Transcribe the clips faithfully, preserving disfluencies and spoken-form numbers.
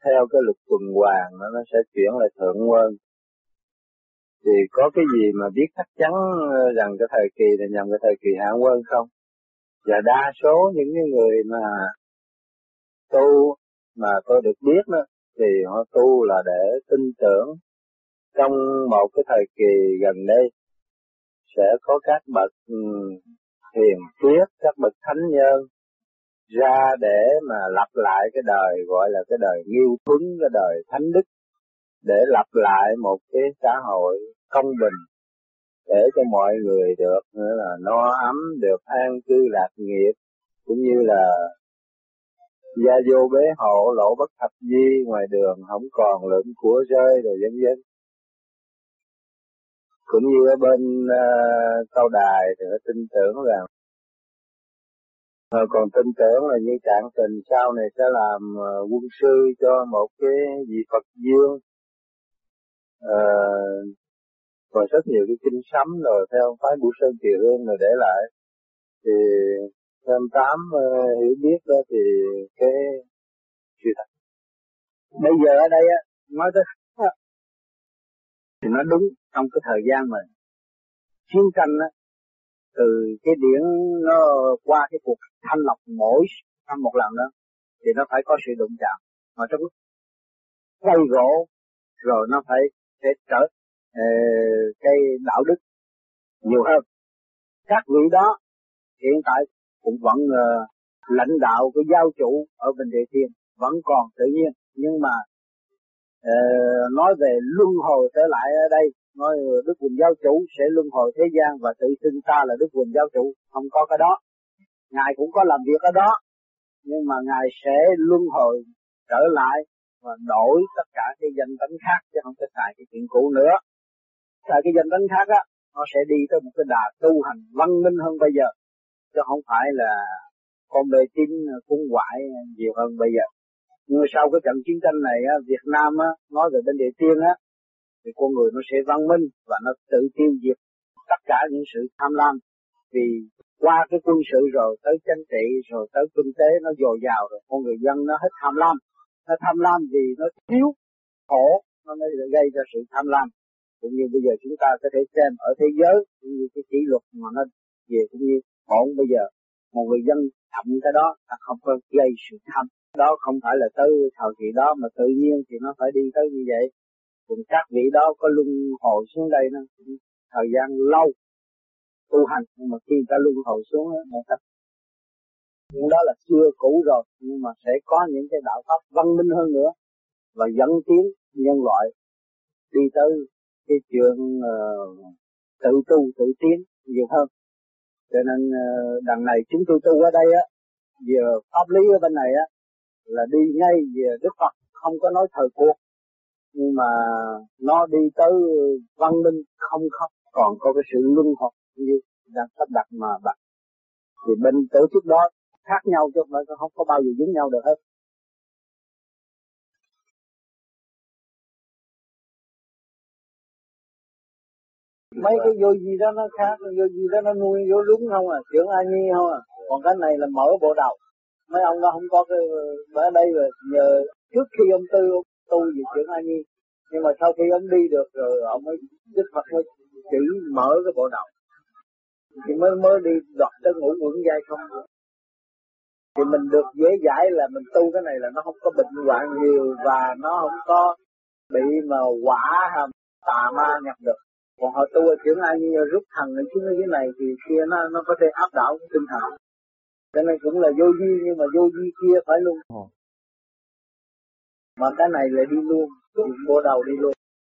theo cái luật tuần hoàn nó nó sẽ chuyển lại thượng quân. Thì có cái gì mà biết chắc chắn rằng cái thời kỳ này nhằm cái thời kỳ hạ quân không? Và đa số những cái người mà tu mà tôi được biết đó, thì họ tu là để tin tưởng trong một cái thời kỳ gần đây sẽ có các bậc hiền triết, các bậc thánh nhân ra để mà lập lại cái đời gọi là cái đời nghiêu tuấn, cái đời thánh đức, để lập lại một cái xã hội công bình để cho mọi người được nữa là no ấm, được an cư lạc nghiệp, cũng như là gia vô bế hộ, lộ bất thập di, ngoài đường không còn lượm của rơi rồi vân vân. Cũng như ở bên uh, cao đài thì họ tin tưởng rằng họ còn tin tưởng là như Trạng Tình sau này sẽ làm uh, quân sư cho một cái vị Phật dương. Uh, còn rất nhiều cái kinh sấm rồi theo phái Bửu Sơn Kỳ Hương rồi để lại. Thì thêm tám uh, hiểu biết đó thì cái sự thật. Bây giờ ở đây á, nói tới thì nó đúng trong cái thời gian mình chiến tranh á, từ cái điển nó qua cái cuộc thanh lọc mỗi năm một lần đó thì nó phải có sự đụng chạm, mà trong cây gỗ rồi nó phải sẽ trở uh, cái đạo đức nhiều hơn. Các vị đó hiện tại cũng vẫn uh, lãnh đạo cái giáo chủ ở bên Địa Thiên vẫn còn tự nhiên, nhưng mà uh, nói về luân hồi trở lại ở đây, nói Đức Quỳnh giáo chủ sẽ luân hồi thế gian và tự xưng ta là Đức Quỳnh giáo chủ, không có cái đó. Ngài cũng có làm việc ở đó, nhưng mà Ngài sẽ luân hồi trở lại và đổi tất cả cái danh tánh khác, chứ không có xài cái chuyện cũ nữa. Xài cái danh tánh khác á, nó sẽ đi tới một cái đà tu hành văn minh hơn bây giờ, chứ không phải là con bê tín cung ngoại nhiều hơn bây giờ. Nhưng mà sau cái trận chiến tranh này á, Việt Nam á, nói về bên Địa Tiên á, thì con người nó sẽ văn minh và nó tự tiêu diệt tất cả những sự tham lam. Vì qua cái quân sự rồi tới chính trị rồi tới kinh tế nó dồi dào rồi, con người dân nó hết tham lam. Nó tham lam vì nó thiếu khổ, nó mới gây ra sự tham lam. Cũng như bây giờ chúng ta có thể xem ở thế giới, cũng như cái kỷ luật mà nó về cũng như ổn bây giờ. Một người dân chậm cái đó ta không có gây sự tham. Đó không phải là tới thời kỳ đó mà tự nhiên thì nó phải đi tới như vậy. Cùng các vị đó có luân hồi xuống đây nó thời gian lâu tu hành, nhưng mà khi ta luân hồi xuống đó, người ta những đó là xưa cũ rồi, nhưng mà sẽ có những cái đạo pháp văn minh hơn nữa và dẫn tiến nhân loại đi tới cái chuyện uh, tự tu tự tiến nhiều hơn. Cho nên uh, đằng này chúng tôi tu ở đây á, giờ pháp lý ở bên này á là đi ngay về Đức Phật, không có nói thời cuộc, nhưng mà nó đi tới văn minh không không còn có cái sự luân hồi như đang sắp đặt mà đặt. Thì bên tổ chức đó khác nhau chứ không có bao giờ giống nhau được hết. Mấy cái vô gì đó nó khác, vô gì đó nó nuôi vô đúng không à, trưởng A Nhi không à. Còn cái này là mở bộ đầu. Mấy ông đó không có cái ở đây rồi, nhờ trước khi ông tư ông tu về trưởng A Nhi, nhưng mà sau khi ông đi được rồi ông mới Đức Phật mới chỉ mở cái bộ đầu thì mới mới đi đoạt tới ngũ quẩn giai không. Thì mình được dễ dãi là mình tu cái này là nó không có bệnh hoạn nhiều và nó không có bị mà quả hàm tà ma nhập được. Còn họ tu ở trưởng ai như rút thần ở xuống dưới này thì kia nó nó có thể áp đảo cái tinh thần. Cho nên cũng là vô vi, nhưng mà vô vi kia phải luôn. Mà cái này lại đi luôn, bộ đầu đi luôn.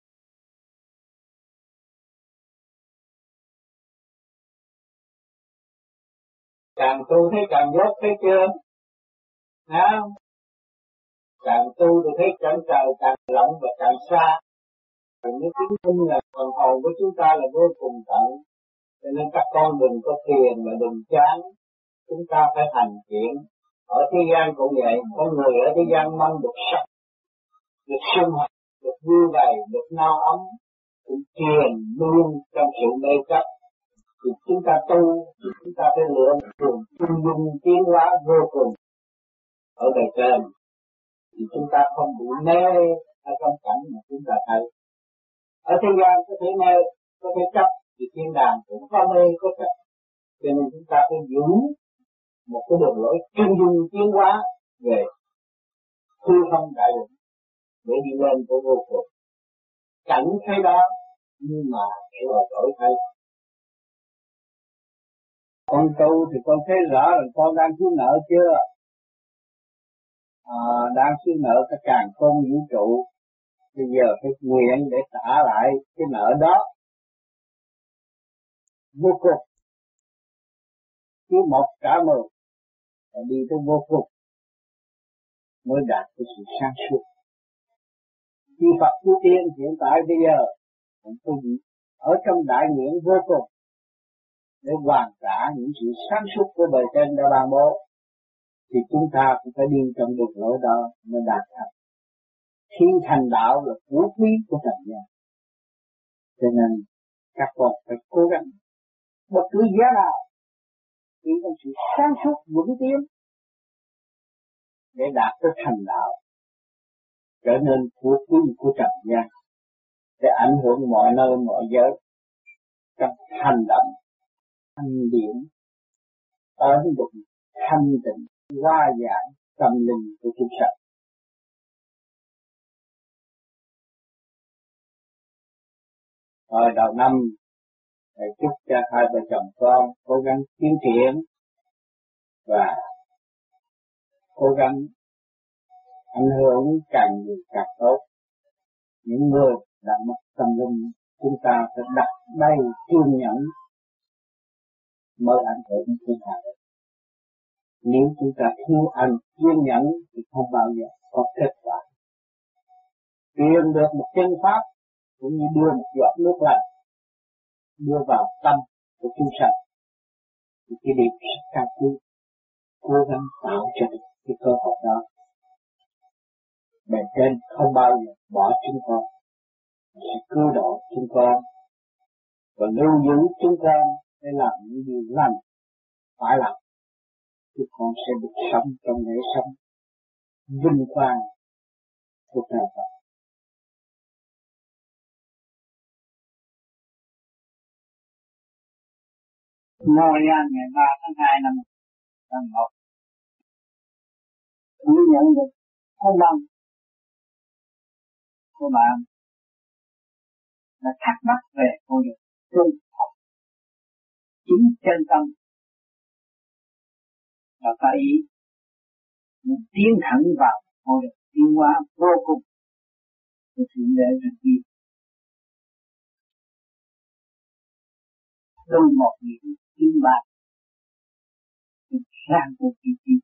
Càng tu thấy càng dốt, thấy chưa? Hả? Càng tu thì thấy cảnh trời càng rộng và càng xa. Còn nếu chứng minh là phần hồn của chúng ta là vô cùng tận, cho nên các con đừng có thiền mà đừng chán. Chúng ta phải hành chuyện. Ở thế gian cũng vậy, con người ở thế gian mong được sống, được sinh hoạt, được vui vẻ, được no ấm, cũng thiền luôn trong sự mê chấp. Thì chúng ta tu, chúng ta phải lựa một đường trung dung tiến hóa vô cùng ở đời trên. thì chúng ta không bị mê ở trong cảnh mà chúng ta thấy. Ở thế gian có thể mê, có thể chấp, thì thiên đàng cũng có mê có chấp. Cho nên chúng ta phải giữ một cái đường lối chân dung tiến hóa về hư không đại định để đi lên của vô cùng. Cảnh thấy đó nhưng mà để rồi đổi thay. Con tu thì con thấy rõ là con đang thiếu nợ chưa? À, đang thiếu nợ cả càn khôn vũ trụ. Bây giờ phải nguyện để trả lại cái nợ đó. Vô cùng. Cứ một trả mười. Và đi tới vô cùng. Mới đạt cái sự sáng suốt. Khi Phật Chú Tiên hiện tại bây giờ tôi ở trong đại nguyện vô cùng để hoàn trả những sự sáng suốt của bề trên đã ban bố, thì chúng ta cũng phải đi trong đường lối đó mới đạt thành. Khi thành đạo là phú quý của trần gian, cho nên các con phải cố gắng bất cứ giá nào đi trong sự sáng suốt vững tiến để đạt tới thành đạo, trở nên phú quý của trần gian, để ảnh hưởng mọi nơi mọi giới trong hành động, hành điển, ổn định, thanh tịnh, hóa giải tâm linh của chúng sanh. Hồi đầu năm, thầy chúc cho hai vợ chồng con cố gắng tiến triển và cố gắng ảnh hưởng càng nhiều càng tốt. Những người đã mất tâm linh, chúng ta phải đặt đầy kiên nhẫn mới ảnh hưởng thiên hạ. Nếu chúng ta thiếu anh kiên nhẫn thì không bao giờ có kết quả. Truyền được một chân pháp cũng như đưa một giọt nước lạnh đưa vào tâm của chúng sanh, thì cái điểm rất cao quý, cố gắng tạo cho được cái cơ hội đó. Bề trên không bao giờ bỏ chúng con, sẽ cứu độ chúng con và lưu giữ chúng con để làm những điều lành phải làm. Chúng con sẽ được sống trong lễ sống vinh quang của trời Phật. Ngồi ăn ngày ba tháng hai năm tháng một, tôi nhận được thông báo của bạn là thắc mắc về con đường tu học chính chân tâm và phải mình tiến thẳng vào con đường tiến hóa vô cùng của thượng đế thần tiên. Từ một điểm chín ba sang một điểm chín,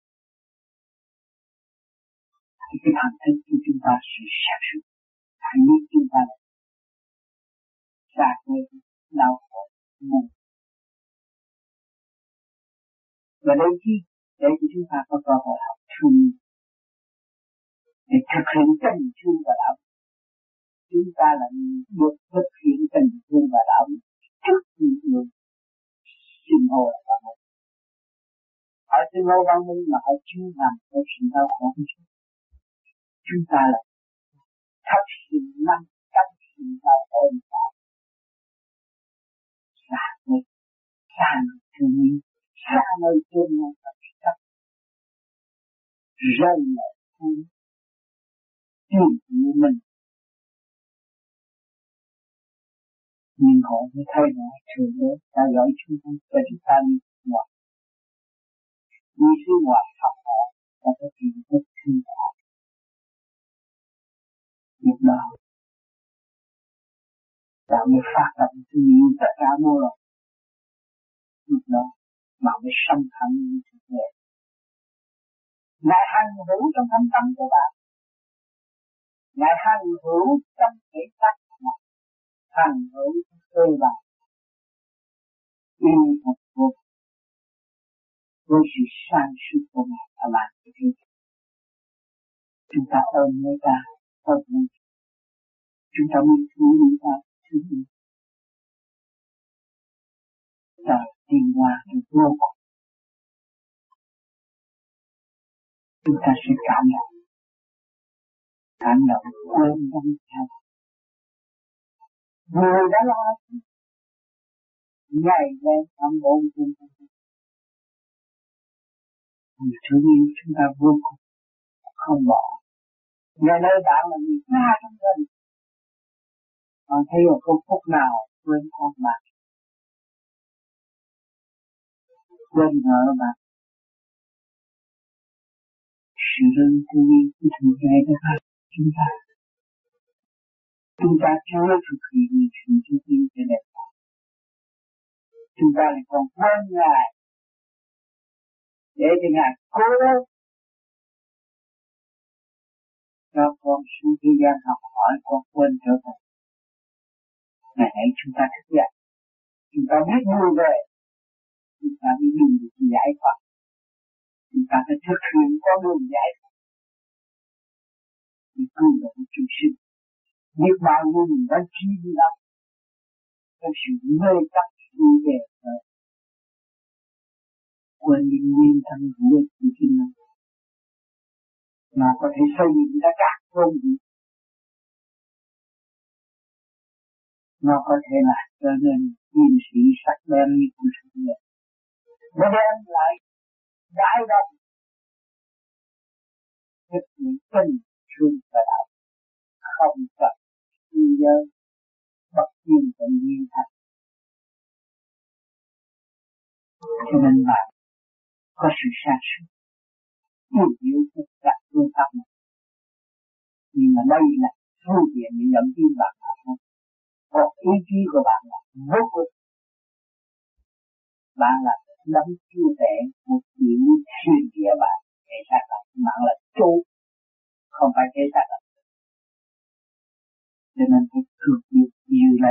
thì cái hành thức của chúng ta sẽ sáng suốt. Hãy biết chúng ta xa quên đau khổ buồn. Và đây chi để cho chúng ta có cơ hội học thương, để thực hiện tình thương và đạo. Chúng ta là được thực hiện tình thương và đạo trước những người sinh hồ và một. Họ sinh hồ văn minh mà họ chưa làm cho sự đau khổ của chúng. Chúng ta là thật sự năng cách sự đau khổ và xa nơi, xa nơi thương yêu, xa nơi thương yêu và chấp rơi lệ thương thương yêu mình. Nhưng họ mới thay đổi thường đế ta gọi chúng ta và chúng ta đi ngoài. Đi phía ngoài học họ ta có tìm thức thương họ. Lúc đó ta mới phát động thương yêu tất cả vô rồi. Lúc đó mà mới sanh thẳng như thực tế. Ngài hành hữu trong thâm tâm của bạn. Ngài hành hữu trong thể xác của bạn. Hành hữu trong cơ bạn. Yêu một vô. Với sự sáng suốt của Ngài ở lại cái thế giới. Chúng ta ơn người ta, ơn người ta. Chúng ta muốn thương người ta, thương người ta. Ta tiến qua được vô cùng. Chúng ta sẽ cảm nhận hành động quên tâm theo. Người đã lo ngày đêm âm ôn trên thân. Người thương yêu chúng ta vô cùng không bỏ. Ngày nay bạn là người xa trong thân. Bạn thấy một câu phút nào quên con bạn, quên vợ bạn. Sự đơn thương yêu của Thượng Đế đã phát chúng ta. Chúng ta chưa thực hiện những sự thương yêu cho đẹp bạn. Chúng ta lại còn quên Ngài để cho Ngài cố cho con xuống thế gian học hỏi, con quên trở thành. Ngày nay chúng ta thức dậy, chúng ta biết vui về, chúng ta biết đường giải thoát, chúng ta phải thực hiện con đường giải thoát để cứu độ chúng sinh. Biết bao nhiêu mình đã chi lắm trong sự mê chấp vui vẻ rồi quên đi nguyên thân của chúng sinh mà có thể xây dựng ra cả công việc. Nó có thể là trở nên nguyên sĩ sắc bén như của sự nghiệp. Nó đem lại đại đồng thực hiện tình thương và đạo, không cần tư giới bất nhiên tự nhiên thật. Cho nên bạn có sự sáng suốt yêu yêu thực đặt phương pháp này. Nhưng mà đây là phương tiện để dẫn tiến bạn mà thôi. Còn ý chí của bạn là vô cùng. Bạn là đấng chúa tể một chịu thiên địa bạn để xác lập. Bạn là chủ, không phải để xác lập. Cho nên phải cực yêu yêu lấy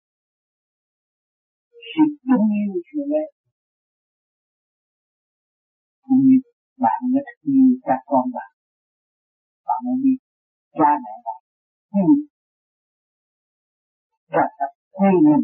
sự thương yêu yêu lấy. Cũng như bạn rất yêu các con bạn. Bạn muốn biết cha mẹ bạn yêu và tập thuê mình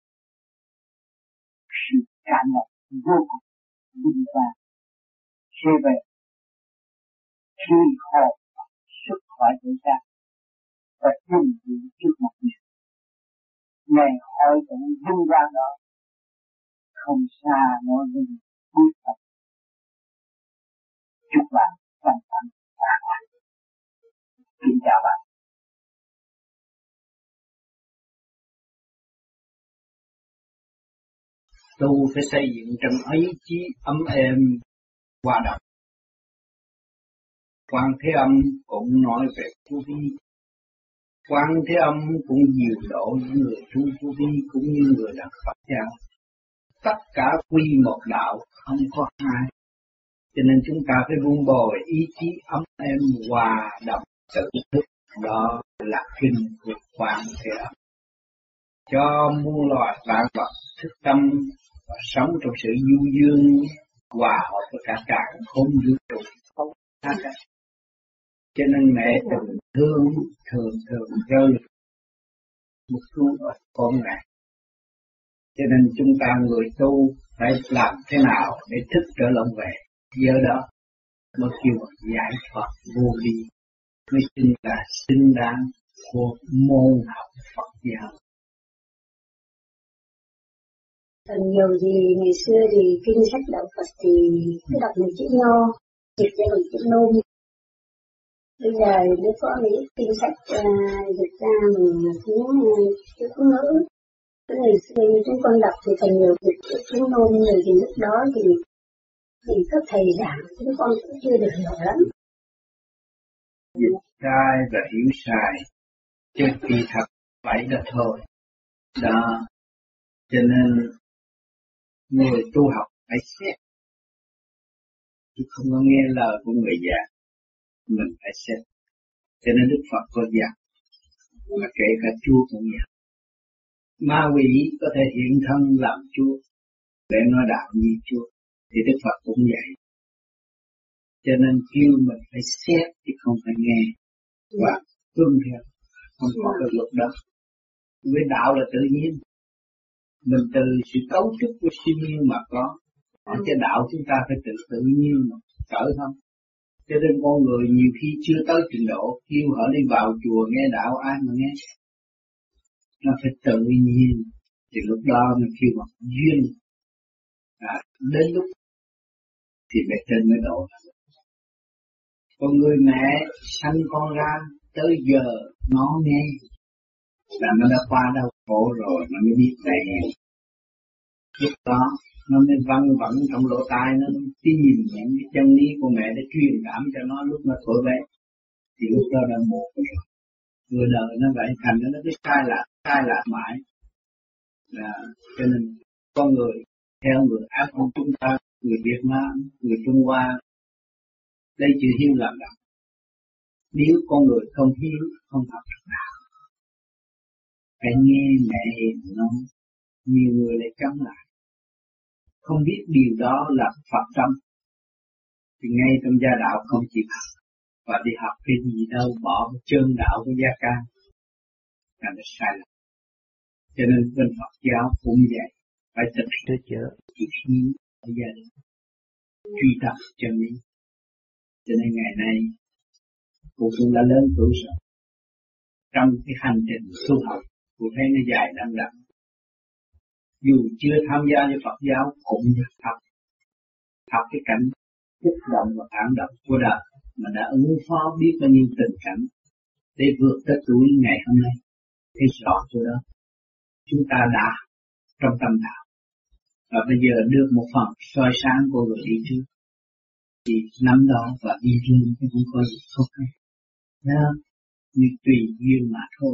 sự cảm động vô cùng vinh quang sẽ về khi hồn xuất khỏi thể xác và trình diễn trước mặt mình. Ngày hội tụ vinh quang đó không xa nỗi vinh quyết tâm. Chúc bạn thành công. Kính chào bạn. Tu phải xây dựng trong ý chí ấm êm hòa đồng. Quan Thế Âm cũng nói về vô vi. Quan Thế Âm cũng dìu độ những người tu vô vi cũng như người đặt Phật giáo. Tất cả quy một đạo, không có hai. Cho nên chúng ta phải vun bồi ý chí ấm êm hòa đồng tự thức. Đó là kinh của Quan Thế Âm. Cho muôn loài vạn vật thức tâm và sống trong sự du dương hòa hợp với cả cả không vũ trụ không khác cả. Cho nên mẹ tình thương thường thường rơi một chút ở con mẹ. Cho nên chúng ta người tu phải làm thế nào để thức trở lòng về. Giờ đó mới kêu giải thoát vô vi, mới chính là xứng đáng của môn học Phật giáo. Phần nhiều thì ngày xưa thì kinh sách đạo Phật thì cứ đọc một chữ nho, dịch ra bằng chữ nôm. Bây giờ mới có mấy kinh sách uh, dịch ra bằng tiếng chữ ngữ. Cái ngày xưa như chúng con đọc thì phần nhiều dịch chữ tiếng nôm, người thì lúc đó thì thì các thầy giảng chúng con cũng chưa được hiểu lắm. Dịch sai và hiểu sai, chứ kỳ thật vậy đó thôi. Đó, cho nên người tu học phải xét, chứ không có nghe lời của người già, mình phải xét. Cho nên Đức Phật có dặn, mà kể cả Chúa cũng dặn. Ma quỷ có thể hiện thân làm Chúa, để nói đạo như Chúa, thì Đức Phật cũng vậy. Cho nên kêu mình phải xét, chứ không phải nghe, và tuân theo, không có cái luật đó. Với đạo là tự nhiên. Mình từ sự cấu trúc của siêu nhiên mà có. Ở trên đạo chúng ta phải tự tự nhiên mà cỡ không. Cho nên con người nhiều khi chưa tới trình độ, kêu họ đi vào chùa nghe đạo ai mà nghe. Nó phải tự nhiên, thì lúc đó nó kêu bằng duyên. À, đến lúc thì mẹ trên mới độ. Con người mẹ sanh con ra tới giờ nó nghe là nó đã qua đau khổ rồi, nó mới biết này. Lúc đó nó mới văng vẳng trong lỗ tai nó tìm những cái chân lý của mẹ để truyền cảm cho nó lúc nó thổi bé. Thì lúc đó đã một rồi. Người đời nó vậy, thành nó cứ sai lạc, sai lạc mãi. Là, cho nên con người theo người Á Đông chúng ta, người Việt Nam, người Trung Hoa, đây chữ hiếu làm đạo. Nếu con người không hiếu, không học được đạo. Phải nghe mẹ hiền nói, nhiều người lại chống lại. Không biết điều đó là Phật tâm. Thì ngay trong gia đạo không chịu học. Và đi học cái gì đâu, bỏ chân đạo của gia can. Là nó sai lầm. Cho nên bên Phật giáo cũng vậy. Phải thực hiện chữ hiếu ở gia đình. Truy tập chân lý. Cho nên ngày nay, cô cũng đã lớn tuổi rồi. Trong cái hành trình tu học, cô thấy nó dài đằng đẵng. Dù chưa tham gia với Phật giáo cũng được học. Học cái cảnh kích động và phản động của đời mà đã ứng phó biết bao nhiêu tình cảnh để vượt tới tuổi ngày hôm nay. Thấy rõ chỗ đó. Chúng ta đã trong tâm đạo. Và bây giờ được một phần soi sáng của người đi trước. Thì nắm đó và đi riêng cái cũng có gì không hay. Đó, như tùy duyên mà thôi.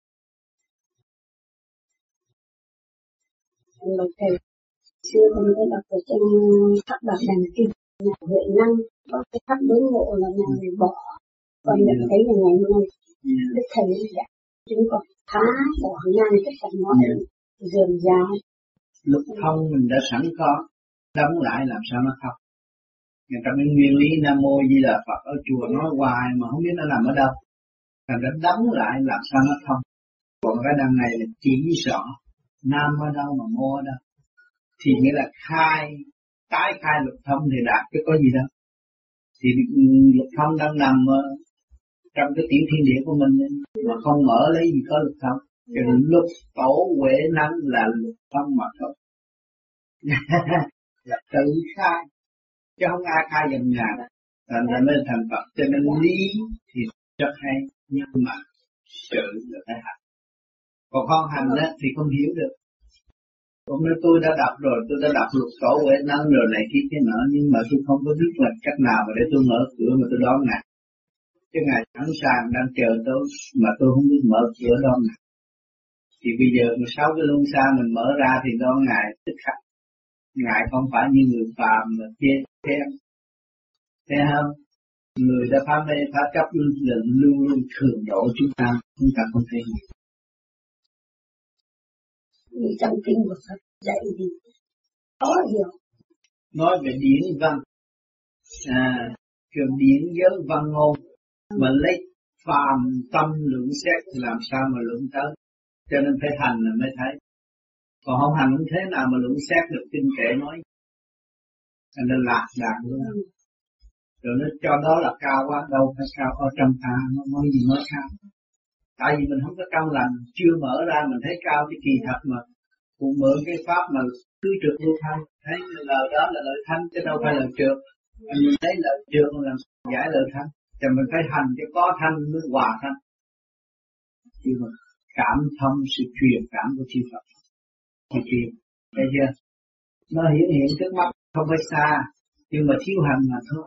Một thầy xưa hôm nay đọc ở trong pháp bảo đàn kinh nhà Huệ Năng có cái pháp đối ngộ là nhà người bỏ, còn nhận thấy là ngày hôm nay đức thầy đã chúng còn phá bỏ ngang tất cả mọi dườm già. Lúc thông mình đã sẵn có, đóng lại làm sao nó thông. Người ta bên nguyên lý Nam Mô Di Đà Phật ở chùa nói hoài mà không biết nó nằm ở đâu. Thành đã đóng lại làm sao nó thông. Còn cái đằng này là chỉ rõ Nam ở đâu mà Mô ở đâu. Thì nghĩa là khai, tái khai luật thông thì đạt chứ có gì đâu. Thì luật thông đang nằm trong cái tiểu thiên địa của mình mà không mở lấy gì có luật thông. Cho nên luật tổ huệ năng là luật thông mà thôi. Là tự khai. Chứ không ai khai dần nhà. Thành ra nên thành Phật. Cho nên lý thì rất hay. Nhưng mà sự là phải hành. Còn không hành đó, thì không hiểu được. Cũng nói tôi đã đọc rồi, tôi đã đọc luật tổ huệ năng rồi này kia cái nọ. Nhưng mà tôi không có biết là cách nào mà để tôi mở cửa mà tôi đón Ngài. Chứ Ngài sẵn sàng đang chờ tôi mà tôi không biết mở cửa đón Ngài. Thì bây giờ mà sáu cái luân xa mình mở ra thì đón Ngài tức khắc. Ngài không phải như người phàm mà chê khen. Thấy không? Người đã phá mê phá chấp là luôn luôn thường độ chúng ta, chúng ta không thấy gì. Vì trong kinh của Phật dạy gì khó hiểu. Nói về điển văn, à, trường điển giới văn ngôn, mà lấy phàm tâm lượng xét thì làm sao mà lượng tới. Cho nên phải hành là mới thấy. Còn không hành không thế nào mà lượng xét được kinh kệ nói. Cho nên lạc đạt luôn. Ừ. Rồi nó cho đó là cao quá, đâu phải cao ở trong ta, nó nói gì nói cao. Tại vì mình không có trong lành, chưa mở ra mình thấy cao cái kỳ thật mà. Cũng mượn cái pháp mà cứ trượt vô thanh, thấy lời đó là lời thanh chứ đâu phải lời trượt. Mình thấy lời trượt là giải lời thanh, cho mình phải hành cho có thanh mới hòa thanh. Chứ mà cảm thông sự truyền cảm của chư Phật. Thì truyền, thấy chưa? Nó hiển hiện trước mắt, không phải xa, nhưng mà thiếu hành mà thôi.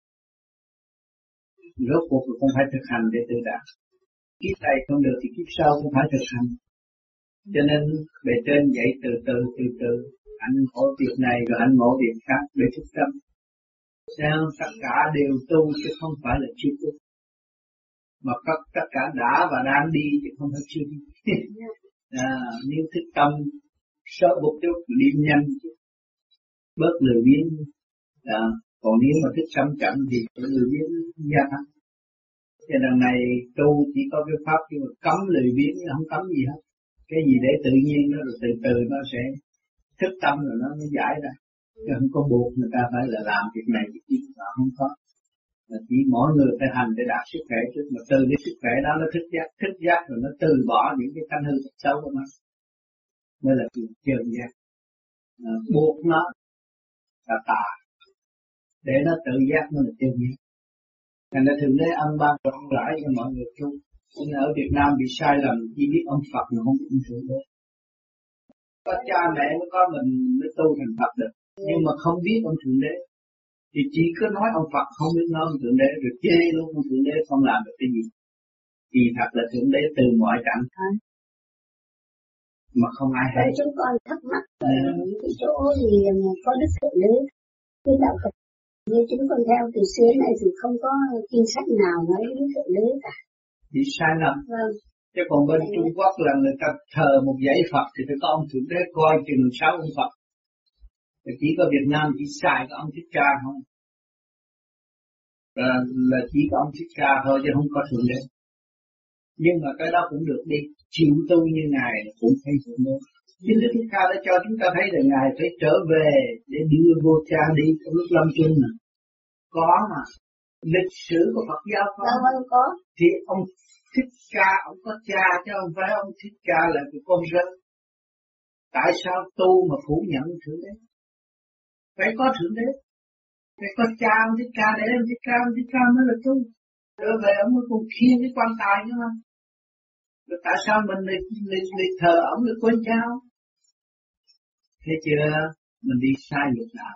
Rốt cuộc cũng phải thực hành để tự đạt. Kiếp này không được thì kiếp sau cũng phải thực hành. Cho nên bề trên dạy từ từ từ từ, anh ngộ việc này rồi anh ngộ việc khác để thức tâm. Sao tất cả đều tu chứ không phải là chưa tu. Mà tất, tất cả đã và đang đi chứ không phải chưa đi. À, nếu thức tâm sớm một chút đi nhanh bớt lười biếng. À, còn nếu mà thức tâm chậm thì lười biếng gia tăng. Cho nên này tu chỉ có cái pháp nhưng mà cấm lười biếng không cấm gì hết. Cái gì để tự nhiên nó rồi từ từ nó sẽ thức tâm rồi nó mới giải ra. Chứ không có buộc người ta phải là làm việc này việc kia mà không có. Là chỉ mỗi người phải hành để đạt sức khỏe trước, mà từ cái sức khỏe đó nó thức giác, thức giác rồi nó từ bỏ những cái thanh hư thật xấu của nó, mới là chuyện trơn giác. À, buộc nó là tà, để nó tự giác mới là trơn giác. Thành ra thường lấy ăn ban rộng rãi cho mọi người chung. Nhưng ở Việt Nam bị sai lầm chỉ biết ông Phật mà không biết ông Thượng Đế. Có cha mẹ mới có mình mới tu thành Phật được, nhưng mà không biết ông Thượng Đế thì chỉ có nói ông Phật, không biết nói ông Thượng Đế, rồi chê luôn ông Thượng Đế không làm được cái gì. Vì thật là Thượng Đế từ mọi trạng thái mà không ai hay. Chúng con thắc mắc ở những cái chỗ gì có Đức Thượng Đế, cái đạo Phật như chúng con theo từ xưa này thì không có kinh sách nào nói Đức Thượng Đế cả. Bị sai lầm. Vâng. Chứ còn bên Trung Quốc là người ta thờ một dãy Phật thì phải có ông Thượng Đế coi chừng sáu ông Phật. Thì chỉ có Việt Nam chỉ xài có ông Thích Ca không. À, là chỉ có ông Thích Ca thôi chứ không có Thượng Đế. Nhưng mà cái đó cũng được đi, chịu tu như Ngài cũng thấy Thượng Đế. Chính Đức Thích Ca đã cho chúng ta thấy là Ngài phải trở về để đưa vô cha đi trong lúc lâm chung nè. Có mà, lịch sử của Phật giáo có. Dạ vâng có. Thì ông Thích Ca, ông có cha chứ không phải ông Thích Ca là cái con rơi. Tại sao tu mà phủ nhận Thượng Đế? Phải có Thượng Đế. Phải có cha ông Thích Ca để ông Thích Ca, ông Thích Ca mới là tu. Trở về ông mới còn khiêng cái quan tài nữa mà. Rồi tại sao mình lại, lại, lại thờ ông lại quên cha ông? Thế chưa? Mình đi sai luật đạo.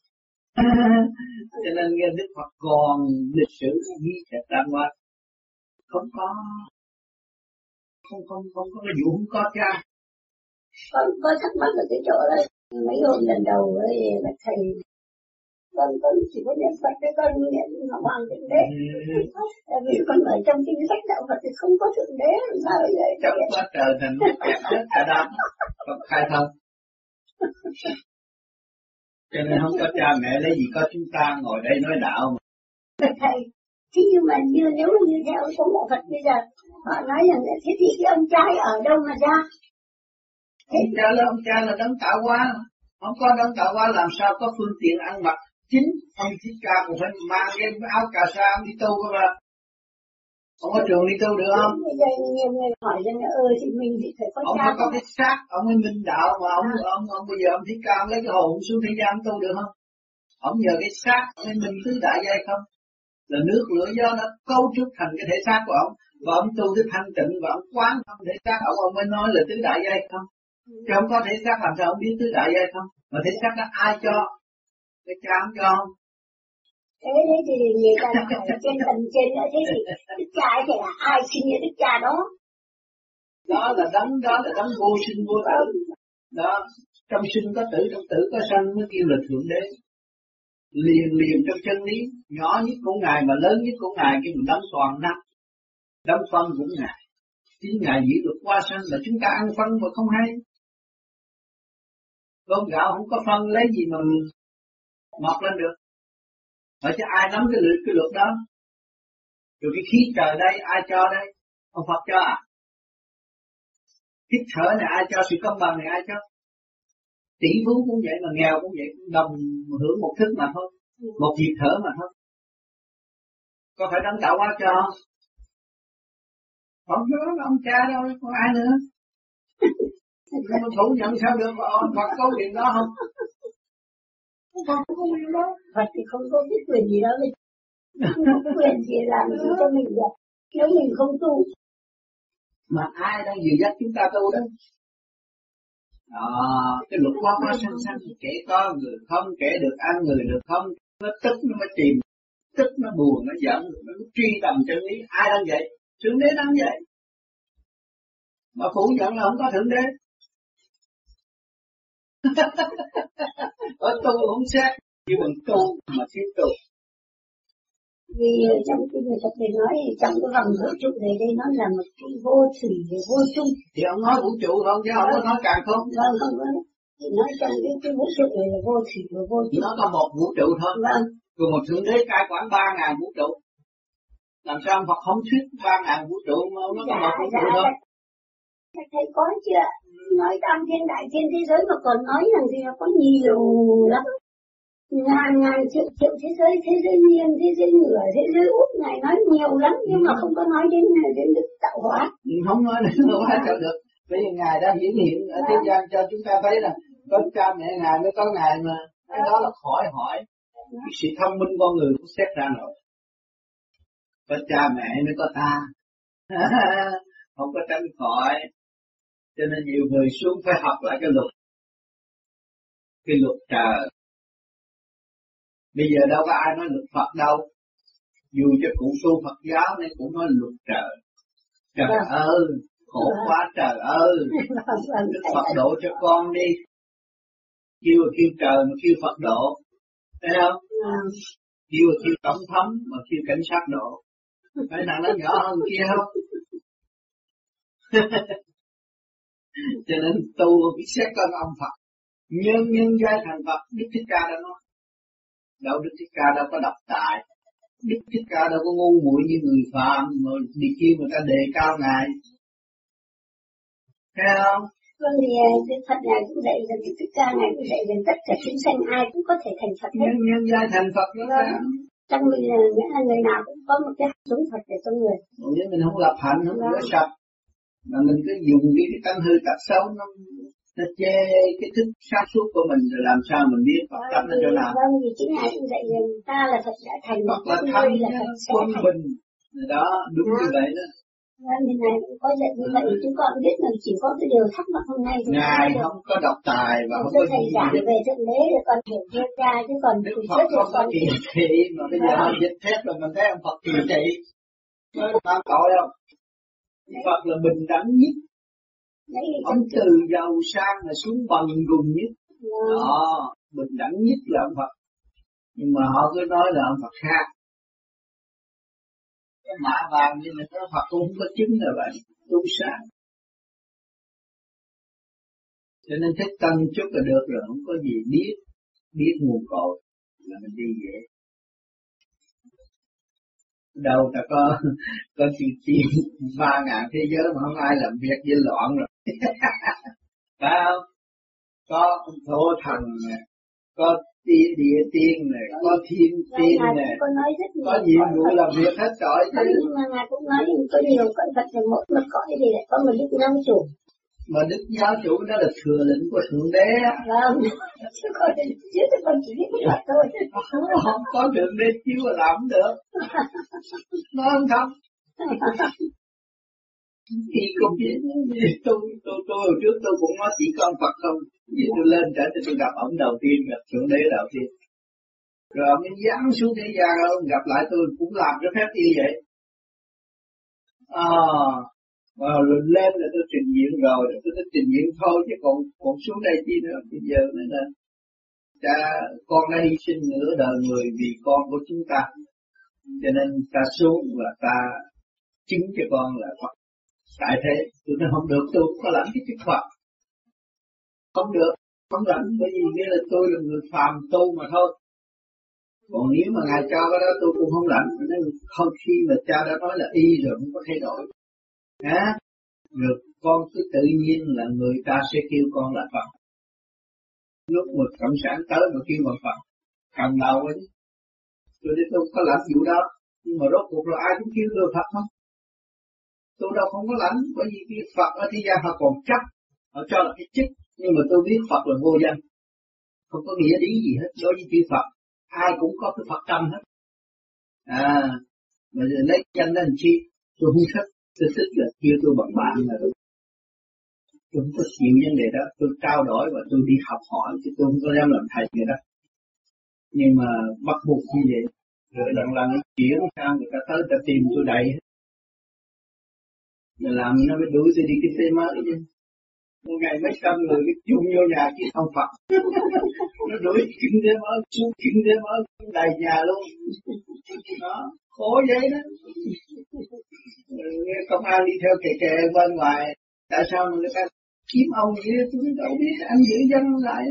Cho nên nghe Đức Phật còn lịch sử ghi chép đàng hoàng. Không có không không không có cái vụ không có cha. Con có thắc mắc ở cái chỗ đó. Mấy hôm lần đầu ấy là thầy con con chỉ có niệm Phật cái con niệm Ngọc Hoàng Thượng Đế. Tại vì con ở trong kinh sách đạo Phật thì không có Thượng Đế làm sao vậy? Trong quá trời thành kẹt hết cả đám Phật khai thông. Cho nên không có cha mẹ lấy gì có chúng ta ngồi đây nói đạo mà. Thầy, thế nhưng mà như nếu như theo số mộ Phật bây giờ họ nói rằng thế thì cái ông trai ở đâu mà ra? Ông cha là ông cha là đấng tạo hóa, không có đấng tạo hóa làm sao có phương tiện ăn mặc. Chính ông Thích Ca cũng phải mang cái áo cà sa ông đi tu cơ mà. Ông có trường đi tu được không? Bây giờ nhiều người hỏi rằng ơi thì mình thì phải có ông cha. Ông có cái xác, ông mới minh đạo mà ông à. ông ông bây giờ ông Thích Ca ông lấy cái hồn xuống thế gian tu được không? Ông nhờ cái xác ông mới minh tứ đại giai không? Là nước lửa gió nó cấu trúc thành cái thể xác của ông, và ông tu tới thanh tịnh và ông quán không thể xác ông ông mới nói là tứ đại giai không? Ừ. Chứ không có thể xác làm sao ông biết tứ đại giai không? Mà thể xác đó ai cho? Cái cha không cho không? Thế thế thì người ta hỏi trên tầng trên nữa, thế thì đức cha thì là ai sinh như đức cha đó? Đó là đấng, đó là đấng vô sinh vô tử. Đó, trong sinh có tử, trong tử có sanh mới kêu là Thượng Đế. Liền liền trong chân lý, nhỏ nhất của Ngài mà lớn nhất của Ngài kêu là đấng toàn năng. Đấng phân của Ngài. Chính Ngài dĩ luật qua sanh là chúng ta ăn phân mà không hay. Cơm gạo không có phân lấy gì mà mọc lên được. Hỏi cho ai nắm cái luật, cái luật đó? Rồi cái khí trời đây ai cho đây? Ông Phật cho à? Hít thở này ai cho? Sự công bằng này ai cho? Tỷ phú cũng vậy, mà nghèo cũng vậy, đồng hưởng một thức mà thôi, một nhịp thở mà thôi. Có phải đấng tạo hóa cho không? Không nhớ là ông cha đâu, có ai nữa. Không thủ nhận sao được, ông Phật có quyền đó không? Phật không biết đó, Phật thì không có biết quyền gì đó, không có quyền gì làm gì cho mình được, nếu mình không tu. Mà ai đang dìu dắt chúng ta tu đó? Đó, cái luật hóa hóa sanh sanh, kẻ có người không, kẻ được ăn người được không, nó tức nó mới tìm, tức nó buồn, nó giận, nó truy tầm chân lý. Ai đang vậy? Thượng Đế đang vậy. Mà phủ nhận là không có Thượng Đế. Ở tu không xét, chỉ bằng tu mà thiếu tu. Vì trong cái người ta thầy nói trong cái vòng vũ trụ này đây nó là một cái vô thủy và vô chung. Thì ông nói vũ trụ không chứ không có nói càng không. Vâng không có. Thì nói trong cái, cái vũ trụ này là vô thủy và vô chung. Nó có một vũ trụ thôi. Vâng. Còn một Thượng Đế cai quản ba ngàn vũ trụ. Làm sao ông Phật không thuyết ba ngàn vũ trụ mà nó có một vũ trụ thôi. Thầy có chưa? Nói tam thiên đại thiên thế giới mà còn nói rằng thì nó có nhiều lắm. ngàn ngàn triệu triệu thế giới, thế giới nhiên, thế giới ngửa, thế giới út, ngài nói nhiều lắm nhưng mà không có nói đến đến được tạo hóa. Không nói đến tạo hóa cho được. Bởi vì ngài đã hiển hiện ở thế gian cho chúng ta thấy là có cha mẹ ngài mới có ngài mà. Cái đó là khỏi hỏi. Cái sự thông minh con người cũng xét ra rồi. Có cha mẹ mới có ta. Không có tránh khỏi. Cho nên nhiều người xuống phải học lại cái luật. Cái luật trời. Bây giờ đâu có ai nói luật Phật đâu. Dù cho cụ tu Phật giáo nên cũng nói luật trời. Trời vâng. ơi, khổ vâng. quá trời ơi. Vâng. Đức Phật độ cho con đi. Kêu là kêu trời mà kêu Phật độ. Thấy không? Vâng. Kêu là kêu tổng thống mà kêu cảnh sát độ. Phải thằng nó nhỏ hơn kia không? Cho nên tu biết xét con ông Phật. Nhân nhân giai thành Phật. Đức Thích Ca đã nói. Đâu Đức Thích Ca đâu có độc tài. Đức Thích Ca đâu có ngu muội như người phàm mà đi kêu người ta đề cao ngài. Thấy không? Vâng thì Đức Phật ngài cũng dạy rằng Đức Thích Ca ngài cũng dạy rằng tất cả chúng sanh ai cũng có thể thành Phật hết. Nhân nhân giai thành Phật đó. Vâng. Trong mình là nghĩa là người nào cũng có một cái giống Phật ở trong người. Nếu mình không lập hạnh, không có sạch, mà mình cứ dùng cái cái tâm hư tật xấu nó nó chê cái thức sát suốt của mình rồi làm sao mình biết Phật tâm ở chỗ nào? Vâng, vì chính ngài cũng dạy rằng ta là Phật đã thành, Phật là thanh là Phật quân bình. Đó, đúng như vậy đó. Vâng, thì ngài cũng có dạy như vậy, chúng con biết là chỉ có cái điều thắc mắc hôm nay. Ngài không có độc tài và không có thầy giảng về thượng đế rồi con hiểu theo ra chứ còn Đức Phật không có kỳ thị mà bây giờ họ dịch thép rồi mình thấy ông Phật kỳ thị. Nó phạm tội không? Phật là bình đẳng nhất. Ông từ giàu sang là xuống bằng cùng nhất. Đó, bình đẳng nhất là ông Phật. Nhưng mà họ cứ nói là ông Phật khác. Cái mã vàng như là cái Phật cũng không có chứng là vậy. Tu sáng. Cho nên thích tân chút là được rồi, không có gì biết. Biết nguồn cội là mình đi dễ. Đâu ta có có chữ chiên ba ngàn thế giới mà không ai làm việc với loạn rồi. Phải không? Có thổ thần này, có địa, địa tiên này, có thiên tiên này, có, có nhiệm vụ làm việc hết trọi chứ. Nhưng mà ngài cũng nói có nhiều cõi Phật là mỗi một cõi thì lại có một đức giáo chủ. Mà đức giáo chủ đó là thừa lệnh của thượng đế. Vâng. Chứ còn chứ còn chỉ biết Phật thôi. Không có thượng đế chiếu là làm không được. Nói không không? Khi công việc tôi tôi tôi hồi trước tôi cũng nói chỉ con Phật không. Vì tôi lên trở thì tôi gặp ông đầu tiên, gặp thượng đế đầu tiên. Rồi ông ấy giáng xuống thế gian rồi ông gặp lại tôi cũng làm cái phép như vậy. À, mà rồi lên là tôi trình diễn rồi, tôi tôi trình diễn thôi chứ còn còn xuống đây chi nữa. Bây giờ nữa là cha con đã hy sinh nửa đời người vì con của chúng ta, cho nên ta xuống và ta chứng cho con là Phật. Tại thế tôi nói không được, tôi không có lãnh cái chức Phật, không được, không lãnh, bởi vì nghĩa là tôi là người phàm tu mà thôi. Còn nếu mà ngài cho cái đó tôi cũng không lãnh, nên không, khi mà cha đã nói là y rồi không có thay đổi. Hả? Được, con cứ tự nhiên là người ta sẽ kêu con là Phật. Lúc mà cộng sản tới mà kêu bằng Phật, cầm đầu ấy, tôi đi tôi có lãnh vụ đó, nhưng mà rốt cuộc là ai cũng kêu tôi Phật không? Tôi đâu không có lãnh, bởi vì cái Phật ở thế gian họ còn chấp, họ cho là cái chức, nhưng mà tôi biết Phật là vô danh, không có nghĩa lý gì hết. Đối với chữ Phật, ai cũng có cái Phật tâm hết. À, mà lấy danh đó làm chi? Tôi không thích, tôi thích là kêu tôi bằng bạn là tôi. Tôi không có chịu vấn đề đó, tôi trao đổi và tôi đi học hỏi, chứ tôi không có dám làm thầy người đó. Nhưng mà bắt buộc như vậy, rồi lần lần chuyển sang người ta tới ta tìm tôi đầy. Mà làm nó mới đuổi tôi đi cái xe mới chứ. Một ngày mấy trăm người cái chung vô nhà chứ không Phật. Nó đuổi kinh thế mới, xuống kinh thế mới, đầy nhà luôn. Đó, khổ vậy đó. Công an đi theo kè kè bên ngoài, tại sao mà người ta kiếm ông vậy, tôi đâu biết, anh giữ dân lại.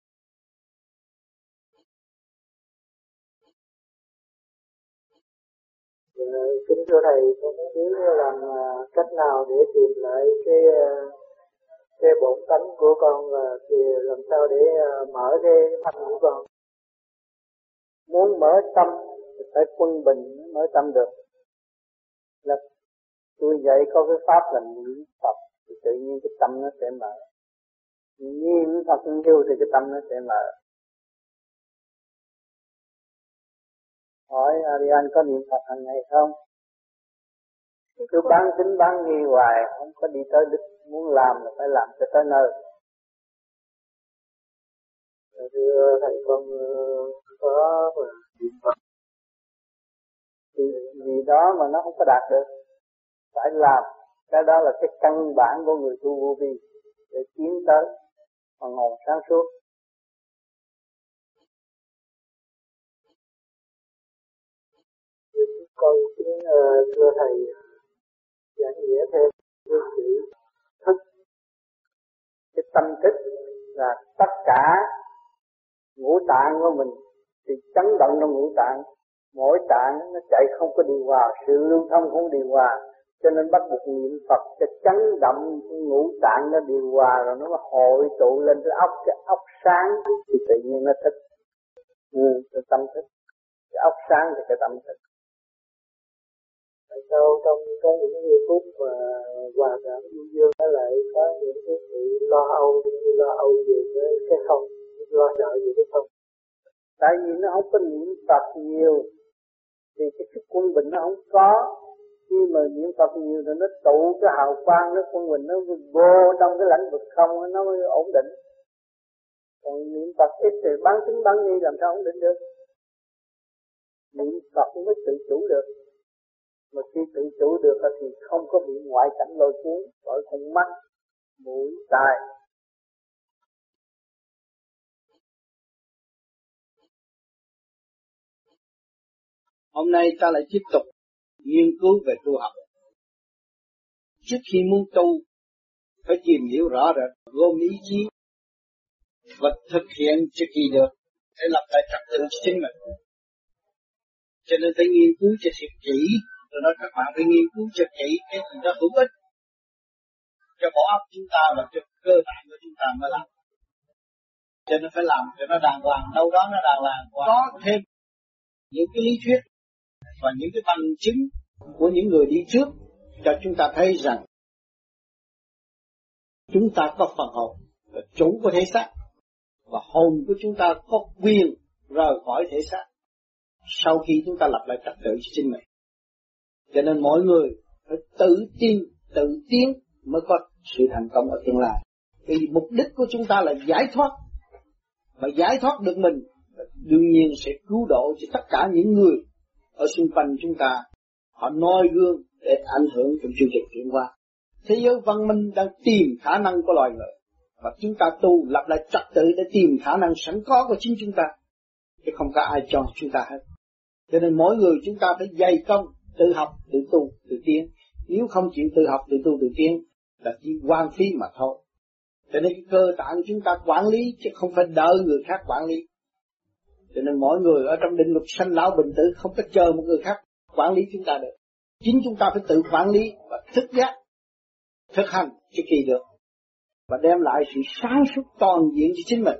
Kính thưa thầy, con muốn biết làm cách nào để tìm lại cái cái bổn tánh của con và thì làm sao để mở cái tâm của con. Muốn mở tâm thì phải quân bình mới mở tâm được. Là tôi dạy có cái pháp là niệm Phật thì tự nhiên cái tâm nó sẽ mở. Niệm Phật nhiều thì cái tâm nó sẽ mở. Hỏi Arian có niệm Phật hàng ngày không? Cứ bán tính bán nghi hoài, không có đi tới đích. Muốn làm là phải làm cho tới nơi. Thưa thầy con có mà niệm Phật thì vì đó mà nó không có đạt được. Phải làm. Cái đó là cái căn bản của người tu vô vi để tiến tới phần hồn sáng suốt. Con xin uh, thưa thầy giảng nghĩa thêm cái chữ thức. Cái tâm thức là tất cả ngũ tạng của mình thì chấn động trong ngũ tạng. Mỗi tạng nó chạy không có điều hòa, sự lưu thông không điều hòa, cho nên bắt buộc niệm Phật cho chấn động ngũ tạng nó điều hòa, rồi nó hội tụ lên cái óc, cái óc sáng thì tự nhiên nó thức. Ừ, cái tâm thức. Cái óc sáng thì cái tâm thức. Tại sao trong cái những giây phút mà hòa cảm du dương nó lại có những cái sự lo âu, lo âu về với cái không, lo sợ về cái không? Tại vì nó không có niệm Phật nhiều thì cái sức quân bình nó không có. Khi mà niệm Phật nhiều thì nó tụ cái hào quang, nó quân bình nó vô trong cái lãnh vực không, nó mới ổn định. Còn niệm Phật ít thì bán tính bán nghi làm sao ổn định được. Niệm Phật mới tự chủ được. Mà khi tự chủ được thì không có bị ngoại cảnh lôi cuốn bởi con mắt, mũi, tai. Hôm nay ta lại tiếp tục nghiên cứu về tu học. Trước khi muốn tu, phải tìm hiểu rõ rệt, gồm ý chí và thực hiện cho kỳ được để lập lại trật tự cho chính mình. Cho nên phải nghiên cứu cho thiệt kỹ. Tôi nói các bạn phải nghiên cứu cho kỹ cái gì đó hữu ích cho bộ óc chúng ta và cho cơ tạng của chúng ta mới làm. Cho nên phải làm cho nó đàng hoàng, đâu đó nó đàng hoàng, có thêm những cái lý thuyết và những cái bằng chứng của những người đi trước cho chúng ta thấy rằng chúng ta có phần hồn là chủ của thể xác và hồn của chúng ta có quyền rời khỏi thể xác sau khi chúng ta lập lại trật tự cho chính mình. Cho nên mỗi người phải tự tin, tự tiến mới có sự thành công ở tương lai. Vì mục đích của chúng ta là giải thoát. Và giải thoát được mình đương nhiên sẽ cứu độ cho tất cả những người ở xung quanh chúng ta. Họ noi gương để ảnh hưởng trong chương trình chuyển hóa. Thế giới văn minh đang tìm khả năng của loài người. Và chúng ta tu lập lại trật tự để tìm khả năng sẵn có của chính chúng ta. Chứ không có ai cho chúng ta hết. Cho nên mỗi người chúng ta phải dày công, tự học, tự tu, tự tiến. Nếu không chịu tự học, tự tu, tự tiến là chỉ hoang phí mà thôi. Cho nên cái cơ tạng chúng ta quản lý chứ không phải đợi người khác quản lý. Cho nên mỗi người ở trong định luật sanh lão bệnh tử không có chờ một người khác quản lý chúng ta được. Chính chúng ta phải tự quản lý và thức giác, thực hành cho kỳ được. Và đem lại sự sáng suốt toàn diện cho chính mình.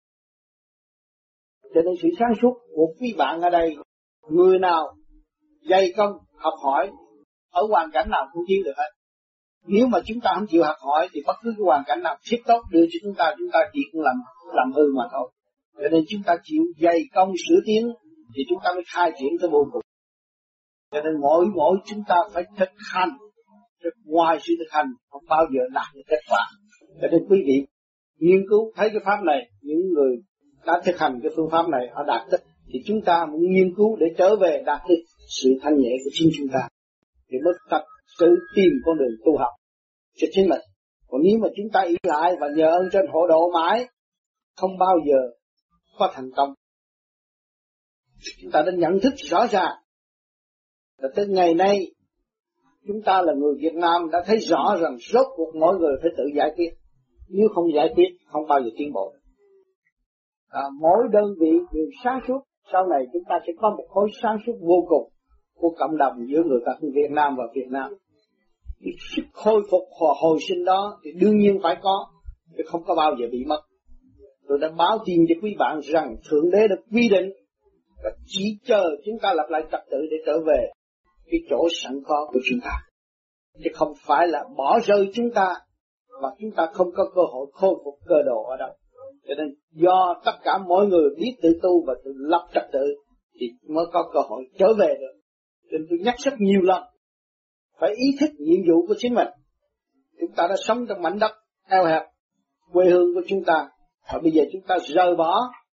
Cho nên sự sáng suốt của quý bạn ở đây, người nào dày công học hỏi ở hoàn cảnh nào cũng tiến được hết. Nếu mà chúng ta không chịu học hỏi thì bất cứ cái hoàn cảnh nào thiết tốt đưa cho chúng ta, chúng ta chỉ cũng làm làm hư mà thôi. Cho nên chúng ta chịu dày công sửa tiến thì chúng ta mới khai triển tới vô cùng. Cho nên mỗi mỗi chúng ta phải thực hành, ngoài sự thực hành không bao giờ đạt được kết quả. Cho nên quý vị nghiên cứu thấy cái pháp này, những người đã thực hành cái phương pháp này họ đạt được, thì chúng ta muốn nghiên cứu để trở về đạt được sự thanh nhẹ của chính chúng ta, thì mới thật sự tìm con đường tu học cho chính mình. Còn nếu mà chúng ta ý lại và nhờ ơn trên hộ độ mãi, không bao giờ có thành công. Chúng ta đã nhận thức rõ ràng là tới ngày nay chúng ta là người Việt Nam đã thấy rõ rằng rốt cuộc mỗi người phải tự giải quyết. Nếu không giải quyết không bao giờ tiến bộ. À, mỗi đơn vị đều sáng suốt, sau này chúng ta sẽ có một khối sáng suốt vô cùng của cộng đồng giữa người ta Việt Nam và Việt Nam. Cái sức khôi phục và hồi sinh đó thì đương nhiên phải có, chứ không có bao giờ bị mất. Tôi đã báo tin cho quý bạn rằng Thượng Đế đã quy định và chỉ chờ chúng ta lập lại trật tự để trở về cái chỗ sẵn có của chúng ta, chứ không phải là bỏ rơi chúng ta mà chúng ta không có cơ hội khôi phục cơ đồ ở đâu. Cho nên do tất cả mọi người biết tự tu và tự lập trật tự thì mới có cơ hội trở về được. Cho nên tôi nhắc rất nhiều lần, phải ý thức nhiệm vụ của chính mình. Chúng ta đã sống trong mảnh đất eo hẹp quê hương của chúng ta, và bây giờ chúng ta rời bỏ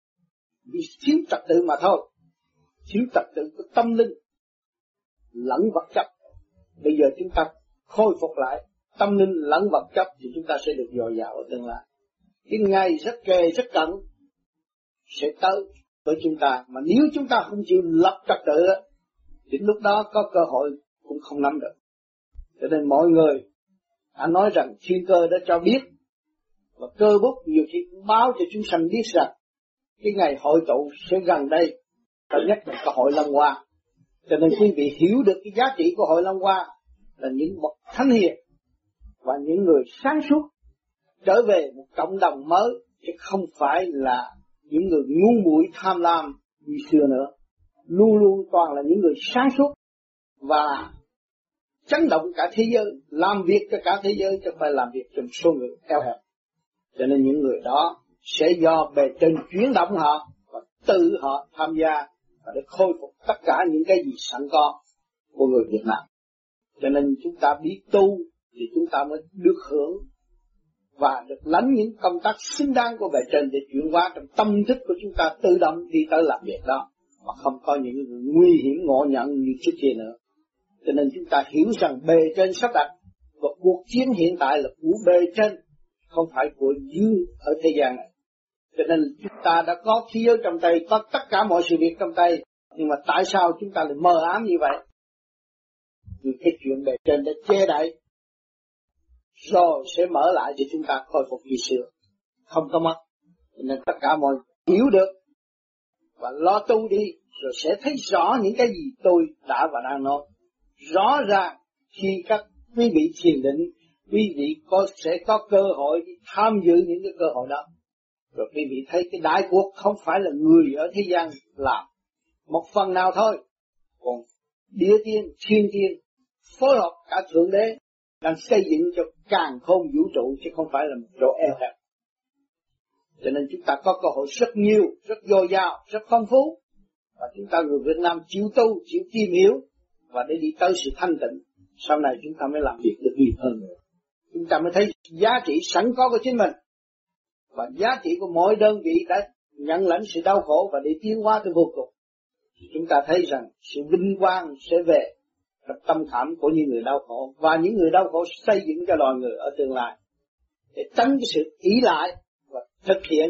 vì thiếu trật tự mà thôi, thiếu trật tự của tâm linh lẫn vật chất. Bây giờ chúng ta khôi phục lại tâm linh lẫn vật chất thì chúng ta sẽ được dồi dào ở tương lai. Cái ngày rất kề rất cận sẽ tới với chúng ta, mà nếu chúng ta không chịu lập trật tự thì lúc đó có cơ hội cũng không nắm được. Cho nên mọi người đã nói rằng thiên cơ đã cho biết, và cơ bút nhiều khi cũng báo cho chúng sanh biết rằng cái ngày hội tụ sẽ gần đây, và nhất là cái hội Long Hoa. Cho nên quý vị hiểu được cái giá trị của hội Long Hoa là những bậc thánh hiền và những người sáng suốt trở về một cộng đồng mới, chứ không phải là những người ngu muội tham lam như xưa nữa. Luôn luôn toàn là những người sáng suốt và chấn động cả thế giới, làm việc cho cả thế giới, chứ không phải làm việc cho một số người eo hẹp. Cho nên những người đó sẽ do bề trên chuyển động họ và tự họ tham gia và để khôi phục tất cả những cái gì sẵn có của người Việt Nam. Cho nên chúng ta biết tu thì chúng ta mới được hưởng và được lãnh những công tác xứng đáng của bề trên để chuyển hóa trong tâm thức của chúng ta, tự động đi tới làm việc đó, mà không có những nguy hiểm ngộ nhận như trước kia nữa. Cho nên chúng ta hiểu rằng bề trên sắp đặt, và cuộc chiến hiện tại là của bề trên, không phải của dương ở thế gian này. Cho nên chúng ta đã có thế giới trong tay, có tất cả mọi sự việc trong tay, nhưng mà tại sao chúng ta lại mờ ám như vậy? Vì cái chuyện bề trên đã che đậy, rồi sẽ mở lại để chúng ta khôi phục như xưa, không có mất. Cho nên tất cả mọi người hiểu được và lo tu đi, rồi sẽ thấy rõ những cái gì tôi đã và đang nói. Rõ ràng khi các quý vị thiền định, quý vị có sẽ có cơ hội tham dự những cái cơ hội đó. Rồi quý vị thấy cái đại cuộc không phải là người ở thế gian làm một phần nào thôi, còn địa tiên, thiên tiên phối hợp cả thượng đế đang xây dựng cho càn khôn vũ trụ, chứ không phải là một chỗ eo hẹp. Cho nên chúng ta có cơ hội rất nhiều, rất dồi dào, rất phong phú, và chúng ta người Việt Nam chịu tu, chịu tìm hiểu và để đi tới sự thanh tịnh, sau này chúng ta mới làm việc được nhiều hơn nữa. Chúng ta mới thấy giá trị sẵn có của chính mình và giá trị của mỗi đơn vị đã nhận lãnh sự đau khổ và để tiến hóa tới vô cùng. Chúng ta thấy rằng sự vinh quang sẽ về trong tâm khảm của những người đau khổ, và những người đau khổ xây dựng cho loài người ở tương lai để tránh cái sự ý lại và thực hiện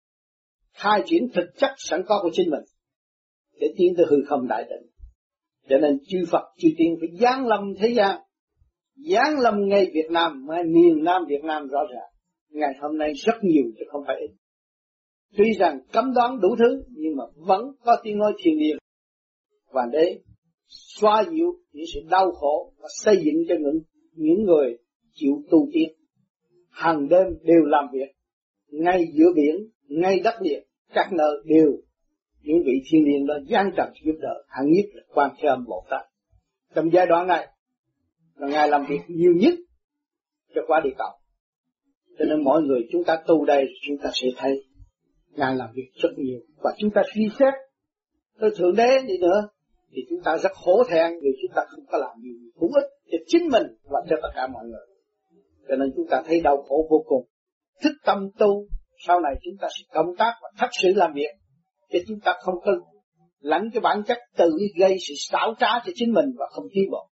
khai triển thực chất sẵn có của chính mình để tiến tới hư không đại định. Cho nên chư Phật chư Tiên phải giáng lâm thế gian, giáng lâm ngay Việt Nam, ngay miền Nam Việt Nam rõ ràng. Ngày hôm nay rất nhiều chứ không phải ít. Tuy rằng cấm đoán đủ thứ, nhưng mà vẫn có tiếng nói thiền liêng, và để xoa dịu những sự đau khổ và xây dựng cho những, những người chịu tu tiến. Hàng đêm đều làm việc, ngay giữa biển, ngay đất liền, các nơi đều những vị thiên liêng đó gian trần giúp đỡ, hạng nhất là Quan Thế Âm Bồ Tát. Trong giai đoạn này là Ngài làm việc nhiều nhất cho quả địa cầu. Cho nên mọi người chúng ta tu đây, chúng ta sẽ thấy Ngài làm việc rất nhiều, và chúng ta suy xét tới Thượng Đế đi nữa thì chúng ta rất hổ thẹn vì chúng ta không có làm gì hữu ích cho chính mình và cho tất cả mọi người. Cho nên chúng ta thấy đau khổ vô cùng. Thức tâm tu, sau này chúng ta sẽ công tác và thật sự làm việc, chứ chúng ta không có lãnh cái bản chất tự gây sự xảo trá cho chính mình và không tiến bộ.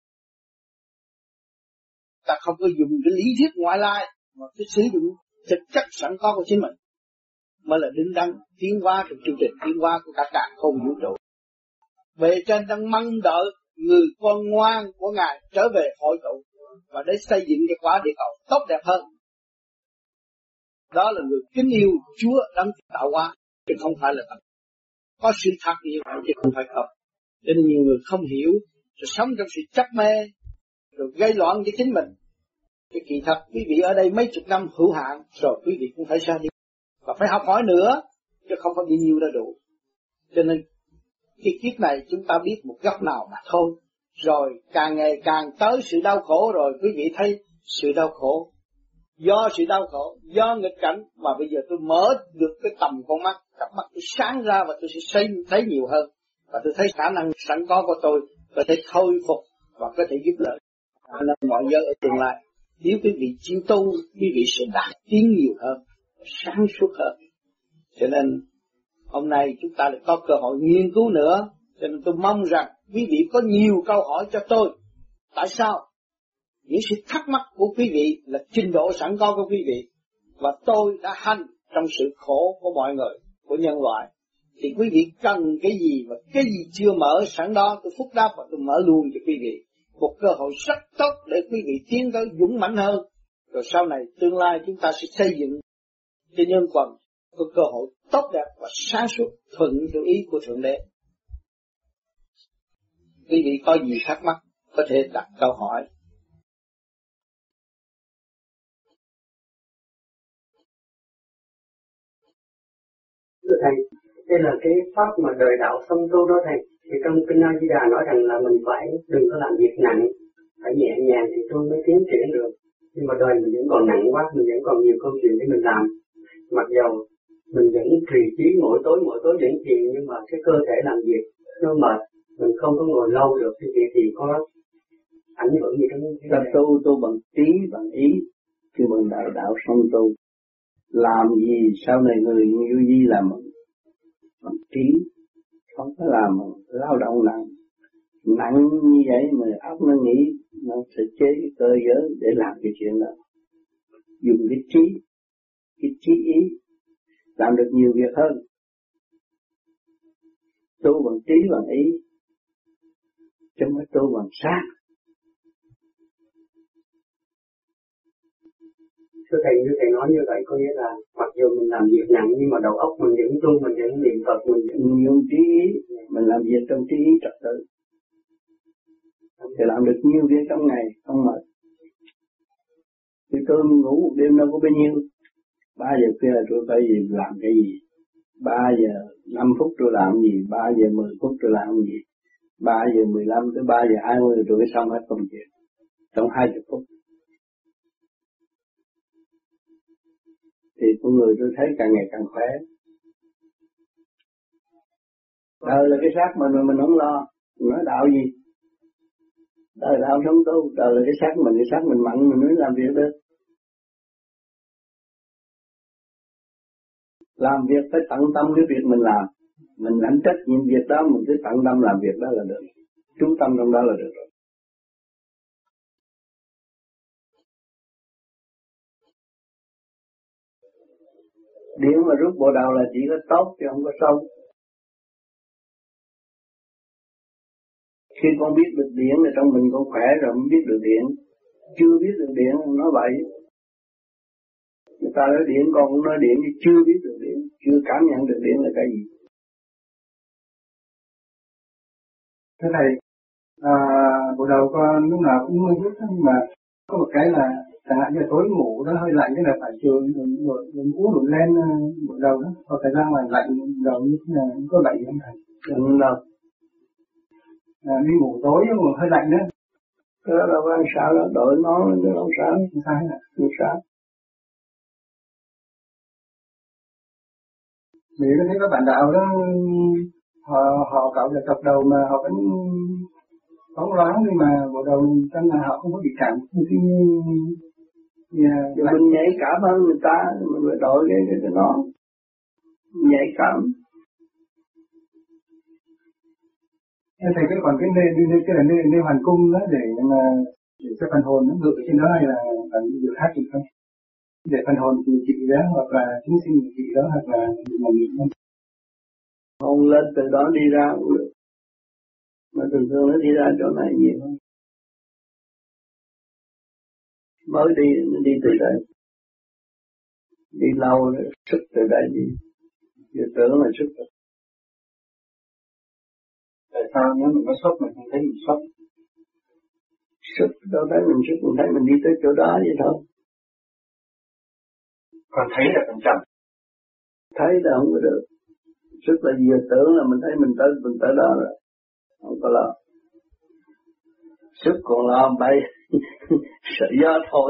Ta không có dùng cái lý thuyết ngoại lai mà cái sử dụng thực chất sẵn có của chính mình mới là đứng đắn tiến hóa trong chương trình tiến hóa của cả càn khôn vũ trụ. Bề trên đang mong đợi người con ngoan của Ngài trở về hội tụ và để xây dựng cái quả địa cầu tốt đẹp hơn. Đó là người kính yêu Chúa đang tạo hóa, chứ không phải là thật. Có sự thật như vậy chứ không phải không. Cho nên nhiều người không hiểu, rồi sống trong sự chấp mê, rồi gây loạn cho chính mình. Cái kỳ thật quý vị ở đây mấy chục năm hữu hạn, rồi quý vị cũng phải ra đi. Và phải học hỏi nữa, chứ không có bao nhiêu đã đủ. Cho nên Cái kiếp này chúng ta biết một góc nào mà thôi. Rồi càng ngày càng tới sự đau khổ rồi quý vị thấy sự đau khổ. Do sự đau khổ, do nghịch cảnh mà bây giờ tôi mở được cái tầm con mắt, cặp mắt tôi sáng ra và tôi sẽ thấy, thấy nhiều hơn. Và tôi thấy khả năng sẵn có của tôi có thể khôi phục và có thể giúp đỡ mọi giới ở tương lai. Nếu quý vị chịu tu, quý vị sẽ đạt tiến nhiều hơn, sáng suốt hơn. Cho nên hôm nay chúng ta lại có cơ hội nghiên cứu nữa. Cho nên tôi mong rằng quý vị có nhiều câu hỏi cho tôi. Tại sao? Những sự thắc mắc của quý vị là trình độ sẵn có của quý vị. Và tôi đã hành trong sự khổ của mọi người, của nhân loại. Thì quý vị cần cái gì và cái gì chưa mở sẵn đó tôi phúc đáp và tôi mở luôn cho quý vị. Một cơ hội rất tốt để quý vị tiến tới dũng mãnh hơn. Rồi sau này tương lai chúng ta sẽ xây dựng cho nhân quần có cơ hội tốt đẹp và sáng suốt thuận theo ý của Thượng Đế. Quý vị có gì thắc mắc có thể đặt câu hỏi. Thưa Thầy, đây là cái pháp mà đời đạo song tu đó Thầy. Thì trong Kinh A Di Đà nói rằng là mình phải đừng có làm việc nặng, phải nhẹ nhàng thì tôi mới tiến triển được. Nhưng mà đời mình vẫn còn nặng quá, mình vẫn còn nhiều công chuyện để mình làm. Mặc dầu mình vẫn trì trí mỗi tối mỗi tối vẫn thiền, nhưng mà cái cơ thể làm việc nó mệt, mình không có ngồi lâu được thì việc thì có ảnh hưởng gì trong cái ta tu tu bằng trí bằng ý, chứ bằng đạo đạo song tu. Làm gì sau này người như gì làm bằng trí, không có làm lao động nặng nặng như vậy mà óc nó nghĩ nó sẽ chế cái cơ giới để làm cái chuyện đó. Dùng cái trí, cái trí ý làm được nhiều việc hơn. Tu bằng trí bằng ý, chứ không phải tu bằng sát. Thưa Thầy, như Thầy nói như vậy có nghĩa là mặc dù mình làm việc nặng nhưng mà đầu óc mình vẫn tu, mình vẫn niệm Phật, mình vẫn dùng trí ý, mình làm việc trong trí ý trật tự thì làm được nhiều việc trong ngày, không mệt. Thì tôi ngủ một đêm đâu có bao nhiêu. Ba giờ khuya là tôi phải gì làm cái gì? Ba giờ năm phút tôi làm gì? Ba giờ mười phút tôi làm gì? Ba giờ mười lăm tới ba giờ hai mươi tôi mới xong hết công việc trong hai chục phút. Thì con người tôi thấy càng ngày càng khỏe. Đời là cái xác mình mà mình không lo, mình nói đạo gì? Đời đạo sống tu, đời là cái xác mình, cái xác mình mạnh mình mới làm việc được. Làm việc phải tận tâm cái việc mình làm. Mình lãnh trách nhiệm việc đó, mình cứ tận tâm làm việc đó là được. Chú tâm trong đó là được rồi. Điện mà rút bộ đầu là chỉ có tốt chứ không có sâu. Khi con biết được điện là trong mình con khỏe rồi mới biết được điện. Chưa biết được điện nói vậy. Người ta nói điện con cũng nói điện chứ chưa biết được điện, chưa cảm nhận được điện là cái gì. Thế này, à, bộ đầu con lúc nào cũng mưa hết, nhưng mà có một cái là chẳng hạn như là tối ngủ nó hơi lạnh, cái là phải trường rồi uống đồ lên bộ đầu đó, hoặc thời gian mà lạnh đầu như thế nào, có bệnh không thầy? Không đâu. À, đi ngủ tối ngủ hơi lạnh nữa. Cái đó là quan sao đó, đội nó nó không sao. Không sao hả? Không sao. Vì có thấy các bạn đạo đó, họ họ cạo là cặp đầu mà họ vẫn bóng loáng, nhưng mà bộ đầu chân là họ không có bị cảm. Tuy nhiên, yeah, mình nhạy cảm hơn người ta, mình phải đổi cái cái, cái nó nhạy cảm. Em thấy cái còn cái nơi nơi cái là nơi nơi hoàn cung đó để mà để cho phần hồn nó ngự trên đó, hay là phần dự hát gì không? Để phần hồn điều trị đó, hoặc là chúng sinh điều trị đó, hoặc là một nghỉ không? Hồn lên từ đó đi ra cũng được. Mà thường thường nó đi ra chỗ này nhiều hơn. Mới đi, nó đi từ đây. Đi lâu rồi, sức từ đây đi. Giờ tưởng là sức rồi. Tại sao nếu mình có sốc mình không thấy mình sốc? Sức, đâu thấy mình sức, mình thấy mình đi tới chỗ đó vậy thôi. Còn thấy là phần trăm. Thấy là không có được. Sức là vừa tưởng là mình thấy mình tới mình tới đó rồi, không có lo. Sức còn lo bay, sợ gió thổi.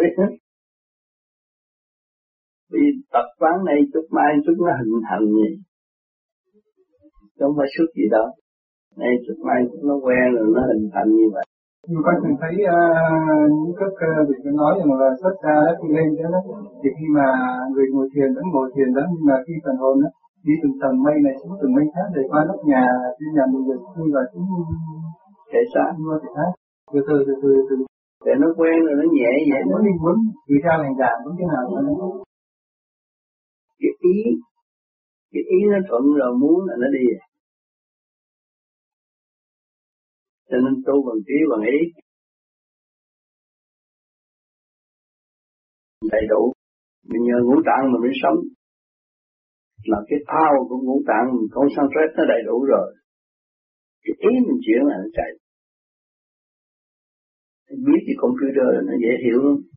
Vì tập quán này chút mai chút nó hình thành gì, không phải sức gì đó. Này chút mai chút nó quen rồi nó hình thành như vậy. Nhưng con thường thấy uh, những các uh, vị có nói rằng là xuất ra đó khi lên đó, thì khi mà người ngồi thiền vẫn ngồi thiền đó, nhưng mà khi phần hồn đó, đi từng tầng mây này xuống từng mây khác để qua nóc nhà, trên nhà mình được khi vào xuống thể xác, nhưng mà thể xác từ từ từ từ từ để nó quen rồi nó nhẹ vậy. Nó đi muốn tùy theo hành giả muốn thế nào đó. Cái ý, cái ý nó thuận rồi muốn là nó đi. Cho nên tu bằng trí bằng ý đầy đủ. Mình nhờ ngũ tạng mà mới sống. Là cái thao của ngũ tạng mình concentrate nó đầy đủ rồi. Cái ý mình chuyển là nó chạy. Mình biết cái computer nó dễ hiểu lắm.